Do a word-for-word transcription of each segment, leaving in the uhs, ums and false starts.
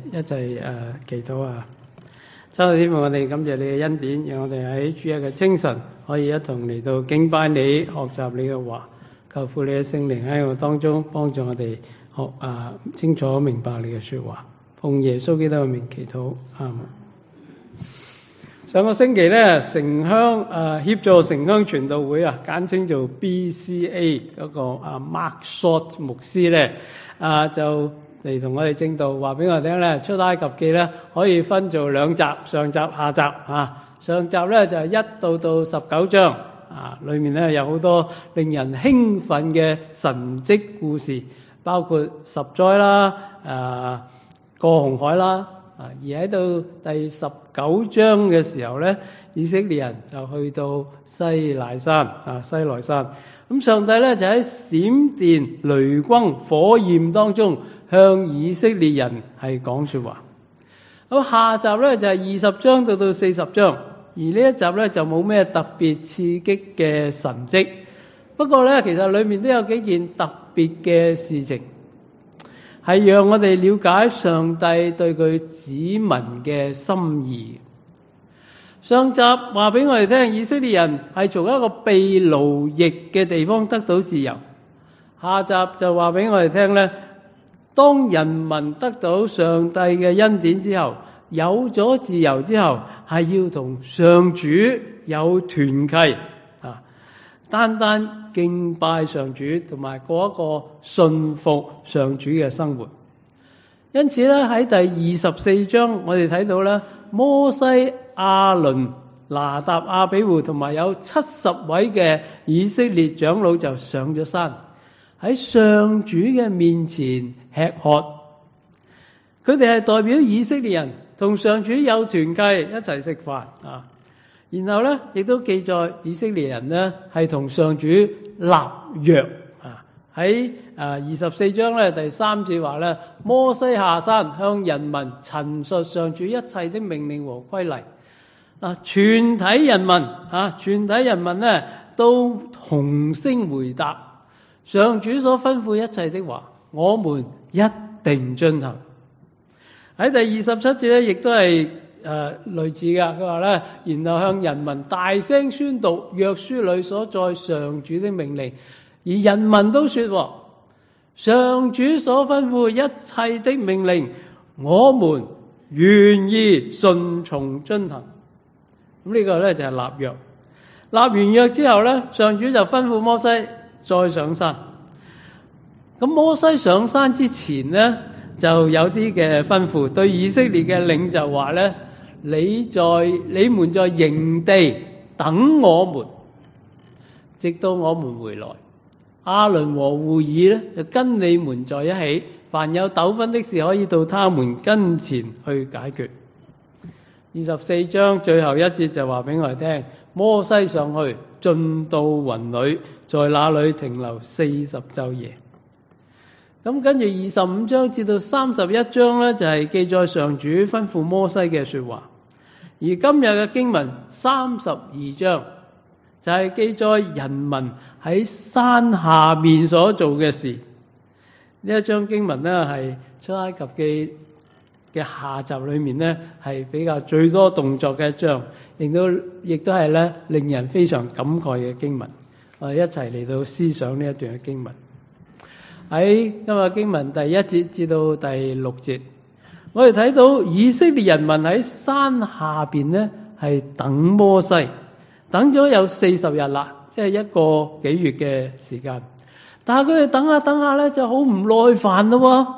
一齊誒、呃、祈禱啊！親愛的天父，我哋感謝你嘅恩典，讓我哋喺主日嘅清晨可以一同嚟到敬拜你、學習你嘅話，求父你嘅聖靈喺我當中幫助我哋學啊清楚明白你嘅說話。奉耶穌基督嘅名祈禱，阿門。上個星期咧，城鄉誒協助城鄉傳道會啊，簡稱做 B C A 嗰個啊 Mark Short 牧師咧啊就嚟同我哋正道話俾我哋聽咧，出埃及記咧可以分做兩集，上集下集啊。上集咧就係一到到十九章啊，裏面咧有好多令人興奮嘅神蹟故事，包括十災啦、啊過紅海啦。啊，而喺到第十九章嘅時候咧，以色列人就去到西奈山啊，西奈山。咁上帝咧就喺閃電、雷轟、火焰當中向以色列人係講說話。咁下集咧就係二十章到到四十章，而呢一集咧就冇咩特別刺激嘅神蹟。不過咧，其實裏面都有幾件特別嘅事情，係讓我哋了解上帝對佢子民嘅心意。上集話俾我哋聽，以色列人係從一個被奴役嘅地方得到自由。下集就話俾我哋聽咧，當人民得到上帝嘅恩典之後，有咗自由之後，係要同上主有團契啊，單單敬拜上主，同埋過一個信服上主嘅生活。因此咧，喺第二十四章我哋睇到咧，摩西、亞倫、拿答、亞比戶同埋有七十位嘅以色列長老就上咗山，喺上主嘅面前吃喝。佢哋係代表以色列人同上主有團契，一齊食飯啊。然後咧，亦都記載以色列人咧係同上主立約啊。喺啊二十四章咧第三節話咧，摩西下山向人民陳述上主一切的命令和規例。啊，全體人民啊，全體人民咧都同聲回答上主所吩咐一切的話，我們一定遵行。喺第二十七節咧，亦都係誒類似噶。佢話咧，然後向人民大聲宣讀約書裏所載上主的命令，而人民都說，上主所吩咐一切的命令，我們願意順從遵行。咁呢個咧就係立約。立完約之後咧，上主就吩咐摩西再上山。咁摩西上山之前咧，就有啲嘅吩咐，對以色列嘅領袖話咧，你在你們在營地等我們，直到我們回來。亞倫和戶珥咧就跟你們在一起，凡有糾紛的事可以到他們跟前去解決。二十四章最後一節就話俾我哋聽，摩西上去進到雲裏，在那裏停留四十晝夜。咁跟住二十五章至到三十一章咧，就係記載上主吩咐摩西嘅說話。而今日嘅經文三十二章就係記載人民喺山下面所做嘅事。呢一章經文咧係出埃及記嘅下集裏面咧係比較最多動作嘅一章，亦都亦都係咧令人非常感慨嘅經文。我哋一齊嚟到思想呢一段嘅經文。喺今日經文第一節至到第六節，我哋睇到以色列人民喺山下邊咧係等摩西，等咗有四十日啦，即係一個幾月嘅時間。但係佢哋等下等下咧就好唔耐煩咯。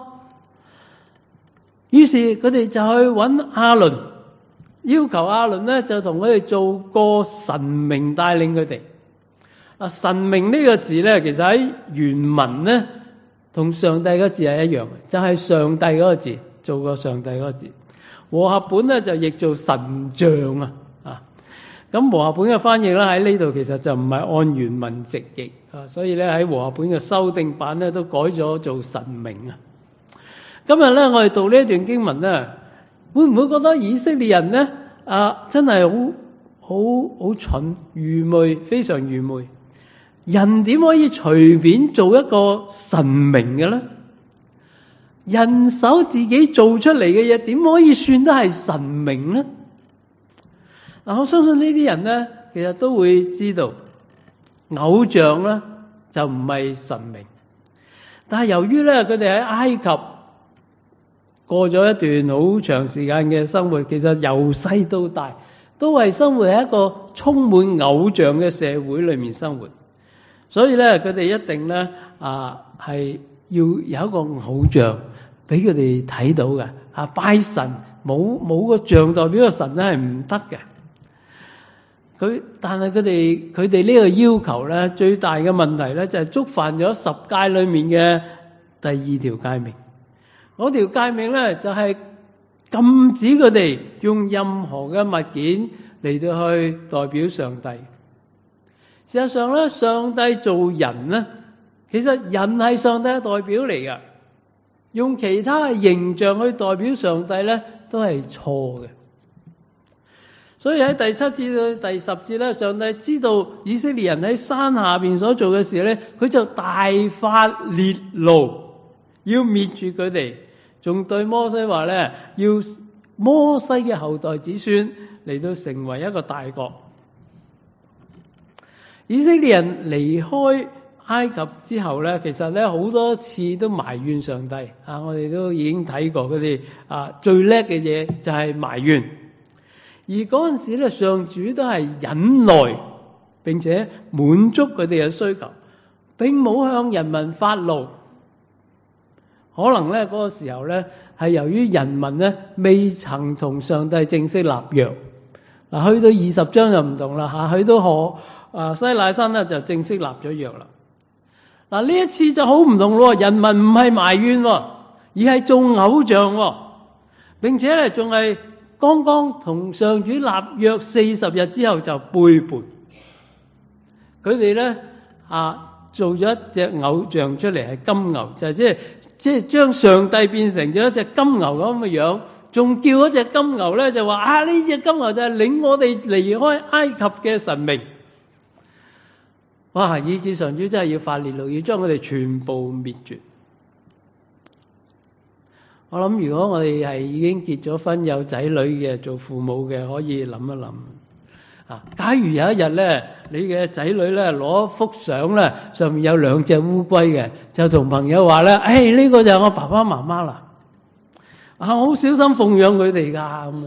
於是佢哋就去揾亞倫，要求亞倫咧就同佢哋做個神明帶領佢哋。啊，神明呢個字咧，其實喺原文咧同上帝嗰字係一樣嘅，就係上帝嗰個字，做個上帝嗰個字。和合本咧就譯做神像啊。啊，咁和合本嘅翻譯咧喺呢度其實就唔係按原文直譯啊，所以咧喺和合本嘅修訂版咧都改咗做神明啊。今日咧，我哋讀呢一段經文咧，會唔會覺得以色列人咧啊，真係好好好蠢、愚昧，非常愚昧？人點可以隨便做一個神明嘅咧？ 人手自己做出嚟嘅嘢，點可以算得係神明呢？嗱，我相信呢啲人咧，其實都會知道偶像咧就唔係神明。但係由於咧佢哋喺埃及過咗一段好長時間嘅生活，其實由細到大都係生活喺一個充滿偶像嘅社會裏面生活，所以咧佢哋一定咧啊係要有一個偶像俾佢哋睇到嘅。啊，拜神冇冇個像代表個神咧係唔得嘅。佢但係佢哋佢哋呢個要求咧，最大嘅問題咧就係觸犯咗十誡裏面嘅第二條誡命。嗰條誡命咧就係禁止佢哋用任何嘅物件嚟到去代表上帝。事實上咧，上帝做人咧，其實人係上帝嘅代表嚟㗎，用其他嘅形象去代表上帝咧，都係錯嘅。所以喺第七節到第十節咧，上帝知道以色列人喺山下邊所做嘅事咧，佢就大發烈怒，要滅絕佢哋，仲對摩西話咧，要摩西嘅後代子孫嚟到成為一個大國。以色列人離開埃及之後咧，其實咧好多次都埋怨上帝啊！我哋都已經睇過佢哋啊最叻嘅嘢就係埋怨。而嗰陣時咧，上主都係忍耐，並且滿足佢哋嘅需求，並冇向人民發怒。可能咧嗰個時候咧，係由於人民咧未曾同上帝正式立約。嗱，去到二十章就唔同啦嚇，去到何啊西乃山咧就正式立咗約啦。嗱，呢一次就好唔同咯，人民唔係埋怨，而係做偶像，並且咧仲係剛剛同上主立約四十日之後就背叛。佢哋咧啊做咗一隻偶像出嚟，係金牛，就係即係即係將上帝變成咗一隻金牛咁嘅樣，仲叫嗰隻金牛咧就話啊，呢隻金牛就係領我哋離開埃及嘅神明。哇！以致上主真係要發烈怒，要將佢哋全部滅絕。我諗如果我哋係已經結咗婚有仔女嘅，做父母嘅，可以諗一諗啊！假如有一日咧，你嘅仔女咧攞幅相咧，上面有兩隻烏龜嘅，就同朋友話咧：，誒呢個就係我爸爸媽媽啦！啊，我好小心奉養佢哋噶咁樣。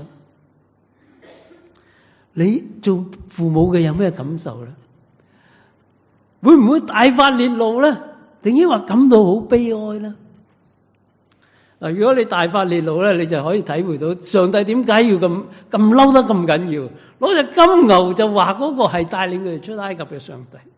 你做父母嘅有咩感受咧？會唔會大發烈怒咧？定抑或感到好悲哀咧？嗱，如果你大發烈怒咧，你就可以體會到上帝點解要咁咁嬲得咁緊要，攞隻金牛就話嗰個係帶領佢哋出埃及嘅上帝。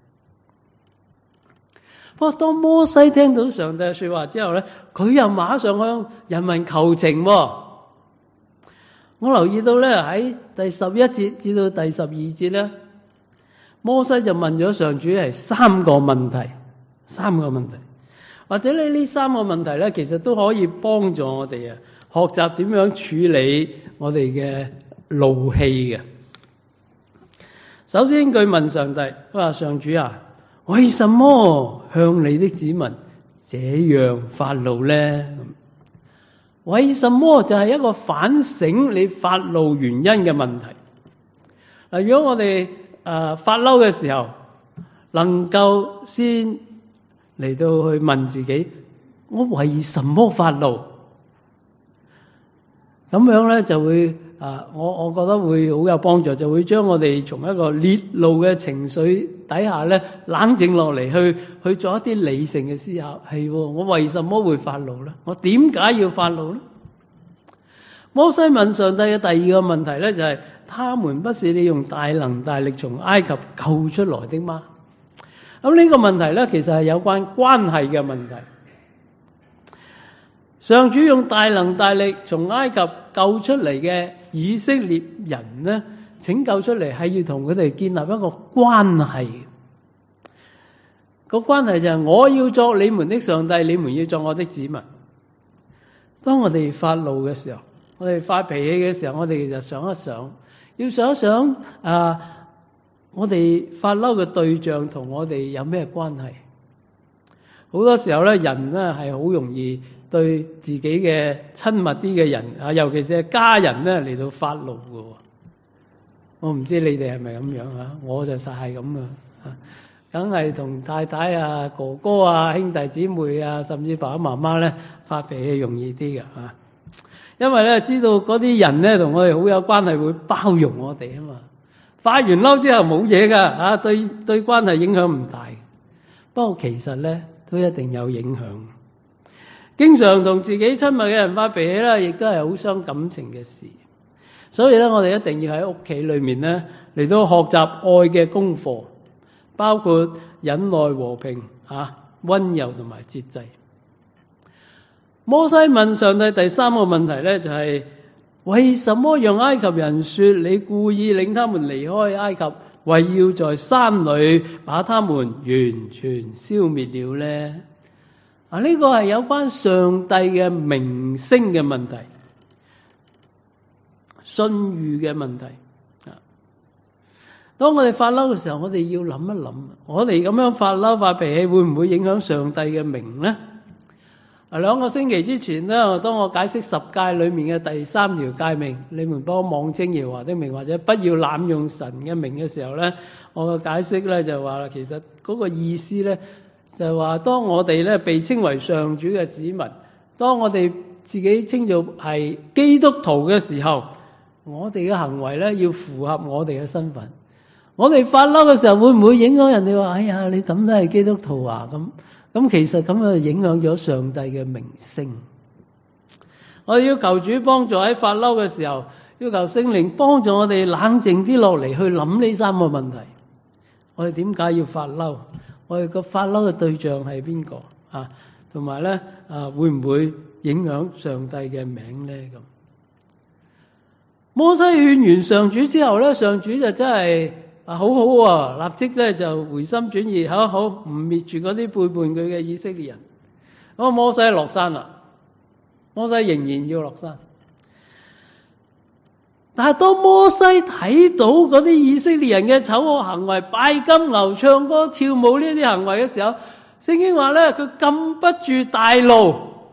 不過當摩西聽到上帝嘅說話之後咧，佢又馬上向人民求情。我留意到咧喺第十一節至到第十二節咧，摩西就問咗上主係三個問題，三個問題，或者咧呢三個問題咧，其實都可以幫助我哋啊，學習點樣處理我哋嘅怒氣嘅。首先佢問上帝，佢話上主啊，為什麼向你的子民這樣發怒咧？為什麼就係一個反省你發怒原因嘅問題。嗱，如果我哋誒發嬲嘅時候，能夠先嚟到去問自己，我為什麼發怒？咁樣咧就會啊，我我覺得會好有幫助，就會將我哋從一個烈怒嘅情緒底下咧冷靜落嚟，去去做一啲理性嘅思考。係，我為什麼會發怒咧？我點解要發怒咧？摩西問上帝嘅第二個問題咧就係、是：他們不是你用大能大力從埃及救出來的嗎？咁呢個問題咧，其實係有關關係嘅問題。上主用大能大力從埃及救出嚟嘅以色列人咧，拯救出嚟係要同佢哋建立一個關係。個關係就係我要作你們的上帝，你們要作我的子民。當我哋發怒嘅時候，我哋發脾氣嘅時候，我哋就想一想，要想一想啊，我哋發嬲嘅對象同我哋有咩關係？好多時候咧，人咧係好容易對自己嘅親密啲嘅人啊，尤其是係家人咧嚟到發怒嘅。我唔知你哋係咪咁樣啊？我就實係咁啊，梗係同太太啊、哥哥啊、兄弟姊妹啊，甚至爸爸媽媽咧發脾氣容易啲嘅啊。因為咧知道嗰啲人咧同我哋好有關係，會包容我哋啊嘛。發完嬲之後冇嘢噶啊，對對關係影響唔大。不過其實咧都一定有影響。經常同自己親密嘅人發脾氣咧，亦都係好傷感情嘅事。所以咧，我哋一定要喺屋企裏面咧嚟到學習愛嘅功課，包括忍耐、和平、啊溫柔同埋節制。摩西問上帝第三個問題咧，就係、是、為什麼讓埃及人說你故意令他們離開埃及，為要在山裏把他們完全消滅了呢？啊，呢個係有關上帝嘅名聲嘅問題。信譽嘅問題啊！當我哋發嬲嘅時候，我哋要諗一諗，我哋咁樣發嬲發脾氣，會唔會影響上帝嘅名呢？啊，兩個星期之前呢，當我解釋十誡裏面嘅第三條誡命，你們不可妄稱耶和華的名，或者不要濫用神嘅名嘅時候呢，我嘅解釋呢就話啦，其實嗰個意思呢就係話，當我哋呢被稱為上主嘅子民，當我哋自己稱做係基督徒嘅時候，我哋嘅行為咧要符合我哋嘅身份。我哋發嬲嘅時候，會唔會影響人哋話：哎呀，你咁都係基督徒啊？咁咁其實咁就影響咗上帝嘅名聲。我哋要求主幫助喺發嬲嘅時候，要求聖靈幫助我哋冷靜啲落嚟去諗呢三個問題。我哋點解要發嬲？我哋個發嬲嘅對象係邊個啊？同埋咧啊，會唔會影響上帝嘅名咧？咁摩西勸完上主之後咧，上主就真係啊好好喎，立即咧就回心轉意，好好唔滅絕嗰啲背叛佢嘅以色列人。咁摩西落山啦，摩西仍然要落山。但係當摩西睇到嗰啲以色列人嘅醜惡行為，拜金牛、唱歌、跳舞呢啲行為嘅時候，聖經話咧佢禁不住大怒。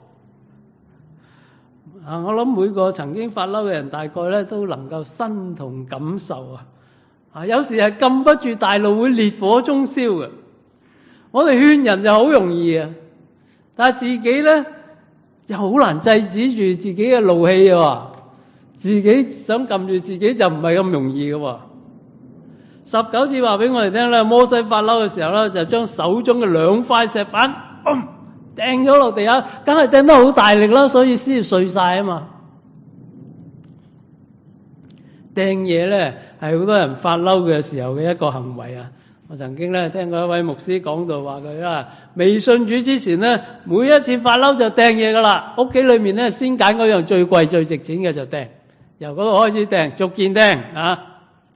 啊！我諗每個曾經發嬲嘅人，大概咧都能夠身同感受啊！啊，有時係禁不住大怒，會烈火中燒嘅。我哋勸人就好容易啊，但係自己咧又好難制止住自己嘅怒氣啊！自己想撳住自己就唔係咁容易嘅。十九節話俾我哋聽咧，摩西發嬲嘅時候咧，就將手中嘅兩塊石板，嗯掟咗落地下，梗係掟得好大力啦，所以先至碎晒啊嘛。掟嘢咧係好多人發嬲嘅時候嘅一個行為啊。我曾經咧聽過一位牧師講到話佢啦，未信主之前咧，每一次發嬲就掟嘢噶啦，屋企裏面咧先揀嗰樣最貴最值錢嘅就掟，由嗰度開始掟，逐件掟啊。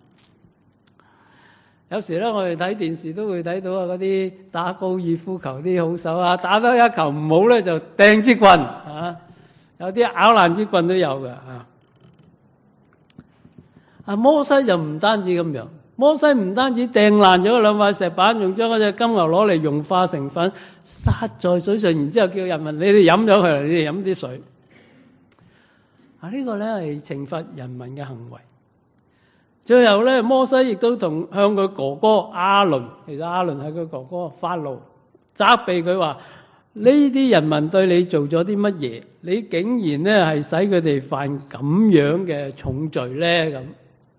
有時咧，我哋睇電視都會睇到啊，嗰啲打高爾夫球啲好手啊，打得一球唔好咧，就掟支棍啊，有啲咬爛支棍都有嘅啊。啊，摩西就唔單止咁樣，摩西唔單止掟爛咗兩塊石板，仲將嗰隻金牛攞嚟融化成粉，撒在水上，然之後叫人民你哋飲咗佢，你哋飲啲水。啊，呢個咧係懲罰人民嘅行為。最後咧，摩西亦都同向佢哥哥亞倫，其實亞倫係佢哥哥，發怒責備佢話：呢啲人民對你做咗啲乜嘢？你竟然咧係使佢哋犯咁樣嘅重罪咧？咁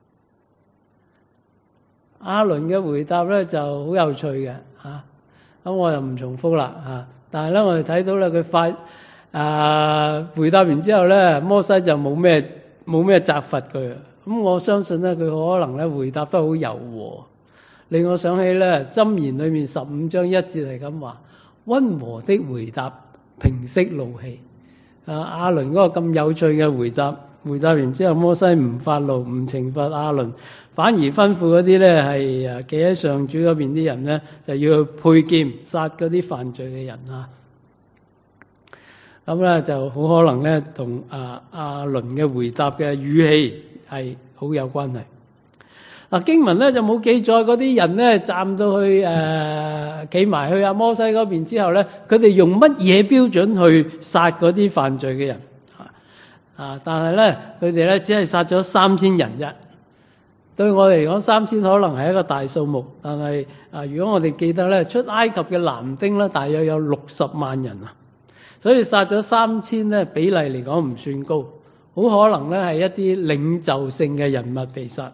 亞倫嘅回答咧就好有趣嘅嚇，咁我又唔重複啦嚇。但係咧，我哋睇到咧佢發啊回答完之後咧，摩西就冇咩冇咩責罰佢。咁我相信咧，佢可能咧回答得好柔和，令我想起咧《箴言》裏面十五章一節係咁話：溫和的回答平息怒氣。啊，亞倫嗰個咁有趣嘅回答，回答完之後，摩西唔發怒，唔懲罰亞倫，反而吩咐嗰啲咧係啊企喺上主嗰邊啲人咧，就要去配劍殺嗰啲犯罪嘅人啊。咁咧就好可能咧同啊亞倫嘅回答嘅語氣係好有關係。 嗱，經文咧就冇記載嗰啲人咧站到去誒企埋去阿摩西嗰邊之後咧，佢哋用乜嘢標準去殺嗰啲犯罪嘅人啊？但係咧佢哋咧只係殺咗三千人啫。對我嚟講，三千可能係一個大數目，但係啊，如果我哋記得咧，出埃及嘅男丁咧，大約有六十萬人啊，所以殺咗三千咧，比例嚟講唔算高，好可能咧係一啲領袖性嘅人物被殺。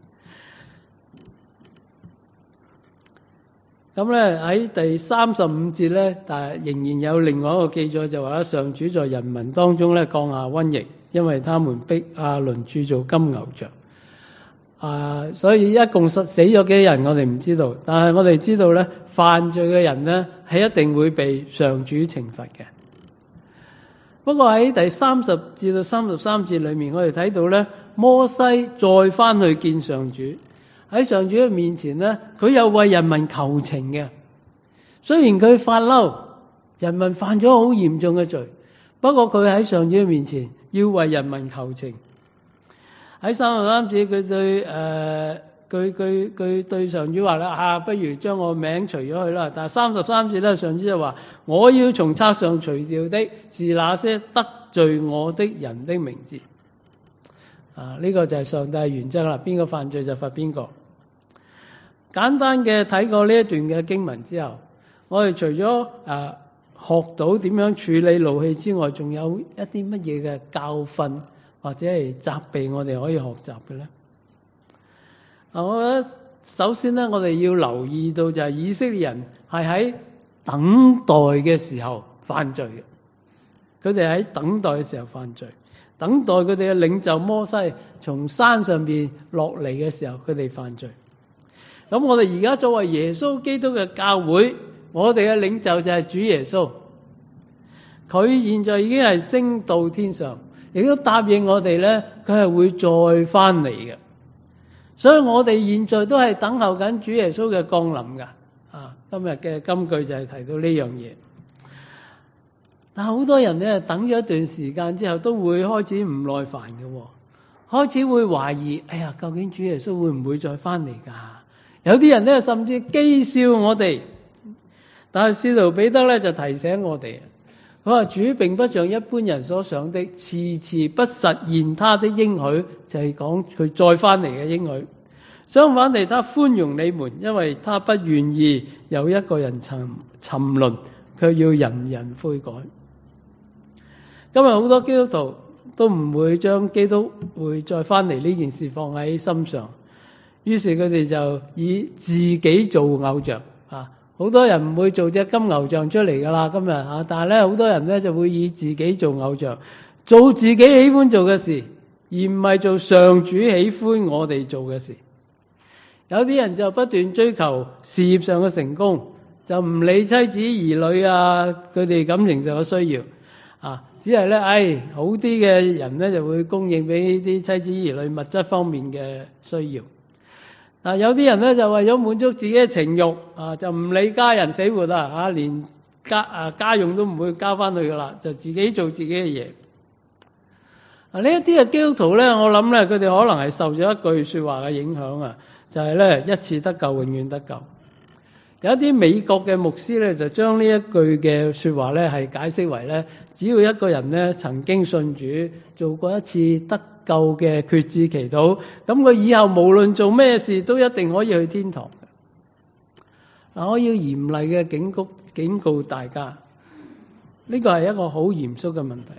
咁咧喺第三十五節咧，但係仍然有另外一個記載，就話咧，上主在人民當中咧降下瘟疫，因為他們逼亞倫鑄造金牛像。啊，所以一共死死咗幾人我哋唔知道，但係我哋知道咧，犯罪嘅人咧係一定會被上主懲罰嘅。不過喺第三十至到三十三節裏面，我哋睇到咧，摩西再翻去見上主，喺上主嘅面前咧，佢又為人民求情嘅。雖然佢發嬲，人民犯咗好嚴重嘅罪，不過佢喺上主嘅面前要為人民求情。喺三十三節，佢對誒佢佢佢對上主話啦，啊，不如將我名除咗佢啦。但係三十三節咧，上主就話：我要從冊上除掉的是那些得罪我的人的名字。啊，呢、這個就係上帝嘅原則啦，邊個犯罪就罰邊個。簡單嘅睇過呢一段嘅經文之後，我哋除咗誒、啊、學到點樣處理怒氣之外，仲有一啲乜嘢嘅教訓？或者係責備我哋可以學習嘅咧？啊，我覺得首先咧，我哋要留意到就係以色列人係喺等待嘅時候犯罪嘅。佢哋喺等待嘅時候犯罪，等待佢哋嘅領袖摩西從山上邊落嚟嘅時候，佢哋犯罪。咁我哋而家作為耶穌基督嘅教會，我哋嘅領袖就係主耶穌。佢現在已經係升到天上。亦都答應我哋咧，佢係會再翻嚟嘅，所以我哋現在都係等候緊主耶穌嘅降臨噶。啊，今日嘅金句就係提到呢樣嘢。但係好多人咧，等咗一段時間之後，都會開始唔耐煩嘅，開始會懷疑：哎呀，究竟主耶穌會唔會再翻嚟噶？有啲人咧，甚至譏笑我哋。但係使徒彼得咧就提醒我哋。佢話主並不像一般人所想的，遲遲不實現他的應許，就係講佢再翻嚟嘅應許。相反地，他寬容你們，因為他不願意有一個人沉沉淪，卻要人人悔改。今日好多基督徒都唔會將基督會再翻嚟呢件事放喺心上，於是佢哋就以自己做偶像啊。好多人唔會做隻金牛像出嚟噶啦，今日啊，但係咧好多人咧就會以自己做偶像，做自己喜歡做嘅事，而唔係做上主喜歡我哋做嘅事。有啲人就不斷追求事業上嘅成功，就唔理妻子兒女啊，佢哋感情上嘅需要啊，只係咧，唉，好啲嘅人咧就會供應俾啲妻子兒女物質方面嘅需要。嗱，有啲人咧就為咗滿足自己嘅情慾啊，就唔理家人死活啦，啊，連家啊家用都唔會交翻去噶啦，就自己做自己嘅嘢。啊，呢一啲嘅基督徒咧，我諗咧佢哋可能係受咗一句說話嘅影響啊，就係咧一次得救，永遠得救。有一啲美國嘅牧師咧，就將呢一句嘅說話咧係解釋為咧，只要一個人咧曾經信主，做過一次得救嘅決志祈禱，咁佢以後無論做咩事都一定可以去天堂。嗱，我要嚴厲嘅警告警告大家，呢個係一個好嚴肅嘅問題，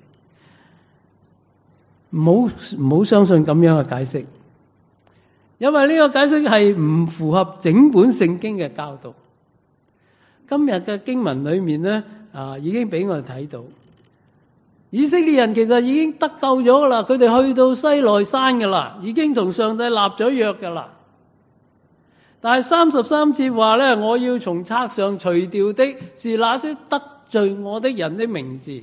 唔好唔好相信咁樣嘅解釋，因為呢個解釋係唔符合整本聖經嘅教導。今日嘅經文裏面咧，啊，已經俾我哋睇到，以色列人其實已經得救咗噶啦，佢哋去到西奈山噶啦，已經同上帝立咗約噶啦。但係三十三節話咧，我要從冊上除掉的是那些得罪我的人的名字。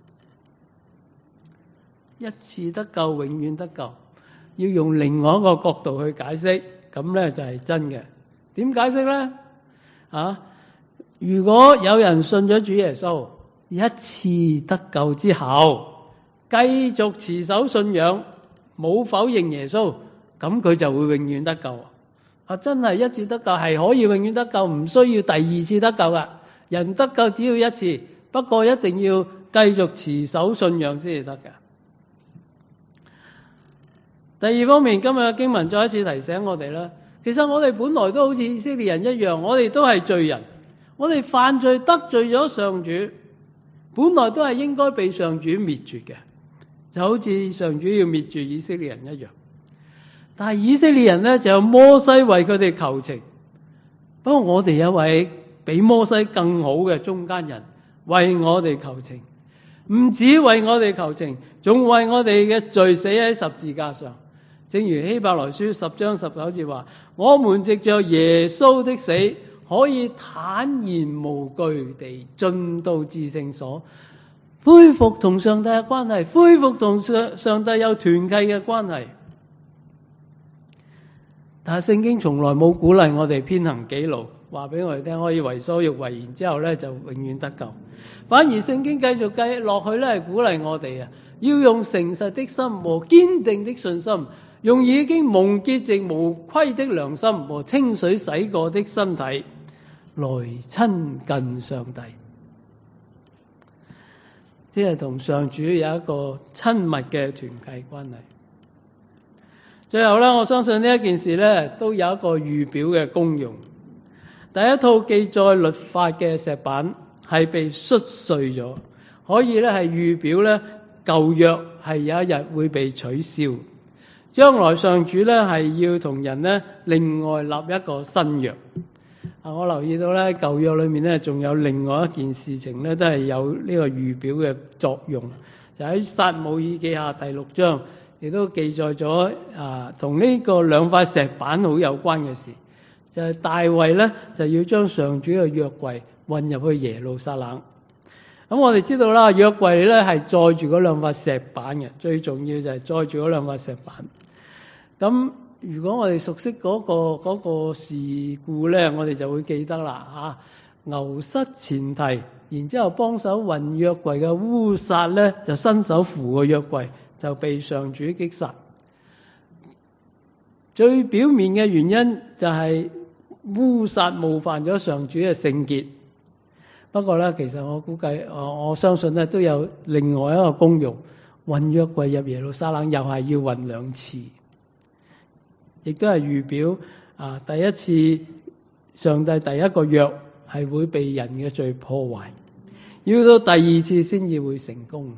一次得救，永遠得救，要用另外一個角度去解釋，咁咧就係真嘅。點解釋咧？啊？如果有人信咗主耶穌，一次得救之後，繼續持守信仰，冇否認耶穌，咁佢就會永遠得救。 啊，真係一次得救係可以永遠得救，唔需要第二次得救噶。人得救只要一次，不過一定要繼續持守信仰先至得噶。第二方面，今日嘅經文再一次提醒我哋啦，其實我哋本來都好似以色列人一樣，我哋都係罪人，我哋犯罪得罪咗上主，本來都係應該被上主滅絕嘅，就好似上主要滅絕以色列人一樣。但係以色列人呢，就有摩西為佢哋求情，不過我哋有位比摩西更好嘅中間人為我哋求情，唔止為我哋求情，仲為我哋嘅罪死喺十字架上。正如希伯來書十章十九節話，我們藉着耶穌的死，可以坦然無懼地進到至聖所，恢復同上帝嘅關係，恢復同上上帝有團契嘅關係。但係聖經從來冇鼓勵我哋偏行己路，話俾我哋聽可以為所欲為，然之後咧就永遠得救。反而聖經繼續繼落去咧，係鼓勵我哋啊，要用誠實的心和堅定的信心，用已經蒙潔淨無虧的良心和清水洗過的身體來親近上帝，即係同上主有一個親密嘅團契關係。最後咧，我相信呢一件事咧都有一個預表嘅功用。第一套記載律法嘅石板係被摔碎咗，可以咧係預表咧舊約係有一日會被取消，將來上主咧係要同人咧另外立一個新約。啊，我留意到咧舊約裏面咧仲有另外一件事情咧都係有呢個預表嘅作用，就喺撒母耳記下第六章。亦都記載咗啊，同呢個兩塊石板好有關嘅事，就係、是、大衛咧就要將上主嘅約櫃運入去耶路撒冷。咁我哋知道啦，約櫃咧係載住嗰兩塊石板嘅，最重要就係載住嗰兩塊石板。咁如果我哋熟悉嗰、那個嗰、那個事故咧，我哋就會記得啦嚇、啊。牛失前蹄，然之後幫手運約櫃嘅烏撒咧就伸手扶個約櫃，就被上主擊殺。最表面嘅原因就係烏撒冒犯咗上主嘅聖潔。不過咧，其實我估計，我我相信咧都有另外一個功用。運約櫃入耶路撒冷又係要運兩次，亦都係預表啊第一次上帝第一個約係會被人嘅罪破壞，要到第二次先至會成功。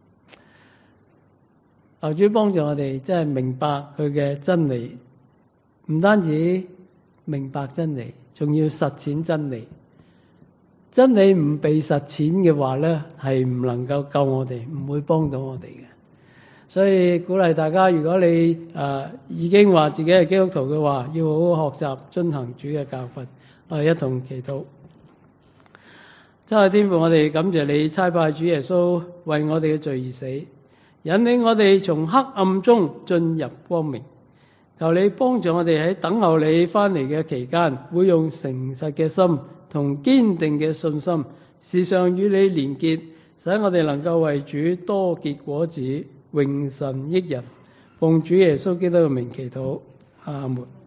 求主幫助我哋，真係明白佢嘅真理，唔單止明白真理，仲要實踐真理。真理唔被實踐嘅話咧，係唔能夠救我哋，唔會幫到我哋嘅。所以鼓勵大家，如果你誒、呃、已經話自己係基督徒嘅話，要好好學習遵行主嘅教訓。我哋一同祈禱。真係天父，我哋感謝你差派主耶穌為我哋嘅罪而死，引領我哋從黑暗中進入光明。求你幫助我哋喺等候你翻嚟嘅期間，會用誠實嘅心同堅定嘅信心，時常與你連結，使我哋能夠為主多結果子，榮神益人。奉主耶穌基督嘅名祈禱，阿門。